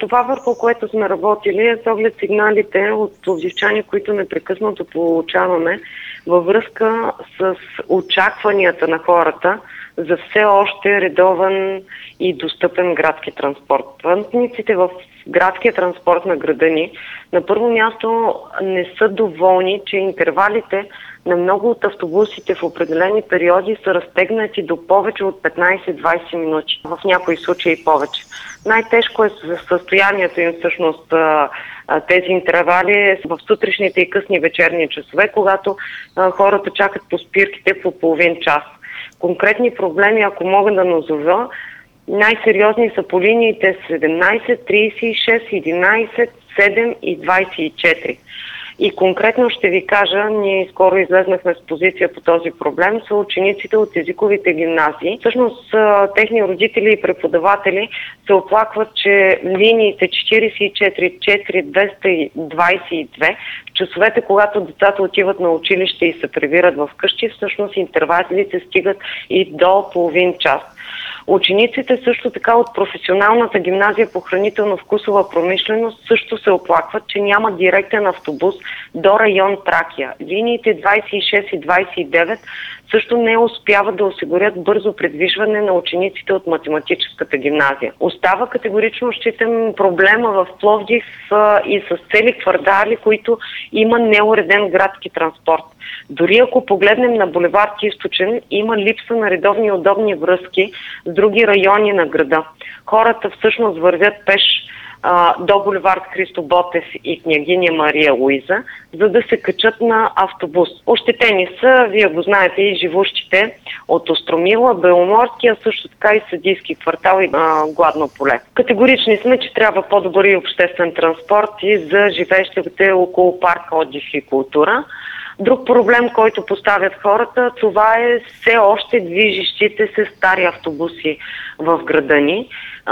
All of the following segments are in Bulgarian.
Това, върху което сме работили, е с оглед сигналите от пловдивчани, които непрекъснато получаваме във връзка с очакванията на хората за все още редовен и достъпен градски транспорт. Пътниците в градския транспорт на града ни на първо място не са доволни, че интервалите на много от автобусите в определени периоди са разтегнати до повече от 15-20 минути, в някои случаи повече. Най-тежко е състоянието им всъщност тези интервали в сутрешните и късни вечерни часове, когато хората чакат по спирките по половин час. Конкретни проблеми, ако мога да назова, най-сериозни са по линиите 17, 36, 11, 7 и 24. И конкретно ще ви кажа, ние скоро излезнахме с позиция по този проблем, са учениците от езиковите гимназии. Всъщност техни родители и преподаватели се оплакват, че линиите 44, 4, 222, часовете, когато децата отиват на училище и се прибират в къщи, всъщност интервалите стигат и до половин час. Учениците също така от професионалната гимназия по хранително-вкусова промишленост също се оплакват, че няма директен автобус до район Тракия. Линиите 26 и 29 също не успяват да осигурят бързо придвижване на учениците от математическата гимназия. Остава категорично, считам, проблема в Пловдив и с цели квартали, които има неуреден градски транспорт. Дори ако погледнем на булевард Източен, има липса на редовни и удобни връзки с други райони на града. Хората всъщност вървят пеш до булевард Христо Ботев и княгиня Мария Луиза, за да се качат на автобус. Ощетени са, вие го знаете, и живущите от Остромила, Беломорския, също така и Съдийски квартал и Гладно поле. Категорични сме, че трябва по-добър и обществен транспорт и за живеещите около парка, отдих и култура. Друг проблем, който поставят хората, това е все още движещите се стари автобуси в града ни.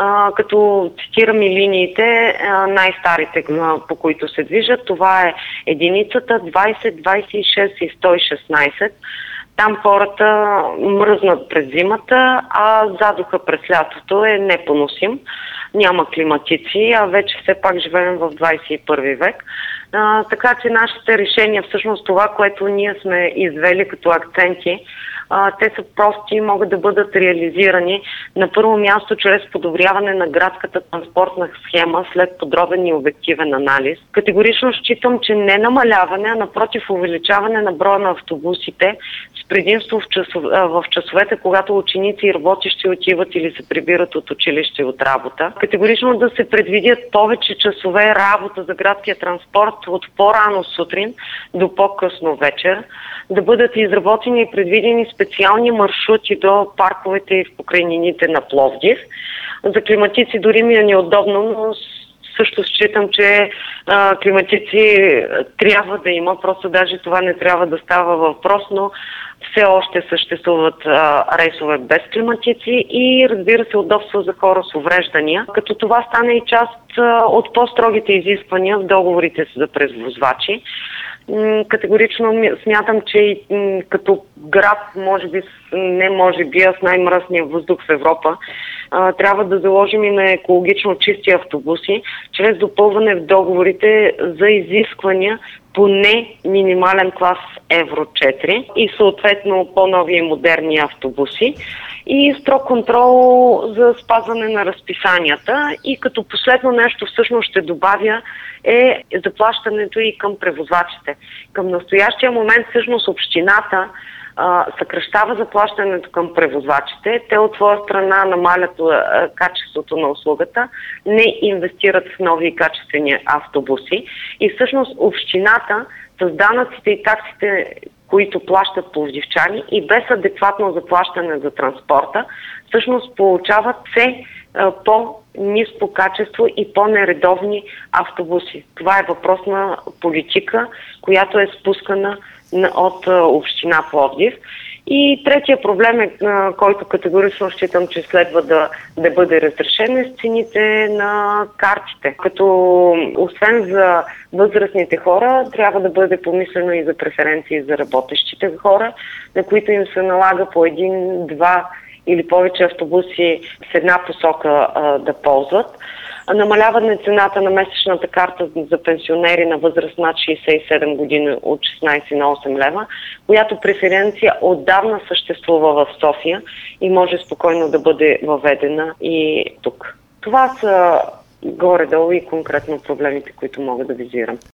Като цитирам и линиите, най-старите, по които се движат, това е единицата, 20, 26 и 116. Там хората мръзнат през зимата, а задуха през лятото е непоносим. Няма климатици, а вече все пак живеем в 21 век. Така че нашите решения, всъщност това, което ние сме извели като акценти, те са прости и могат да бъдат реализирани на първо място чрез подобряване на градската транспортна схема след подробен и обективен анализ. Категорично считам, че не намаляване, а напротив увеличаване на броя на автобусите с предимство в часовете, когато ученици и работещи отиват или се прибират от училище от работа. Категорично да се предвидят повече часове работа за градския транспорт от по-рано сутрин до по-късно вечер, да бъдат изработени и предвидени специални маршрути до парковете и в покрайнините на Пловдив. За климатици дори ми е неудобно, но също считам, че климатици трябва да има, просто даже това не трябва да става въпрос, но все още съществуват рейсове без климатици и, разбира се, удобство за хора с увреждания, като това стане и част от по-строгите изисквания в договорите за превозвачи. Категорично смятам, че като град, може би, с най-мръсния въздух в Европа, трябва да заложим и на екологично чисти автобуси, чрез допълване в договорите за изисквания поне минимален клас Евро 4 и съответно по-нови и модерни автобуси и строг контрол за спазване на разписанията. И като последно нещо всъщност ще добавя е заплащането и към превозвачите. Към настоящия момент всъщност общината съкращава заплащането към превозвачите. Те от своя страна намалят качеството на услугата, не инвестират в нови и качествени автобуси и всъщност общината с данъците и таксите, които плащат пловдивчани и без адекватно заплащане за транспорта, всъщност получават все по-ниско качество и по-нередовни автобуси. Това е въпрос на политика, която е спускана от община Пловдив. И третия проблем, който категорично считам, че следва да бъде разрешен, е с цените на картите. Като освен за възрастните хора, трябва да бъде помислено и за преференции за работещите хора, на които им се налага по един, два или повече автобуси с една посока да ползват. намаляване цената на месечната карта за пенсионери на възраст над 67 години от 16 на 8 лева, която преференция отдавна съществува в София и може спокойно да бъде въведена и тук. Това са горе-долу и конкретно проблемите, които мога да визирам.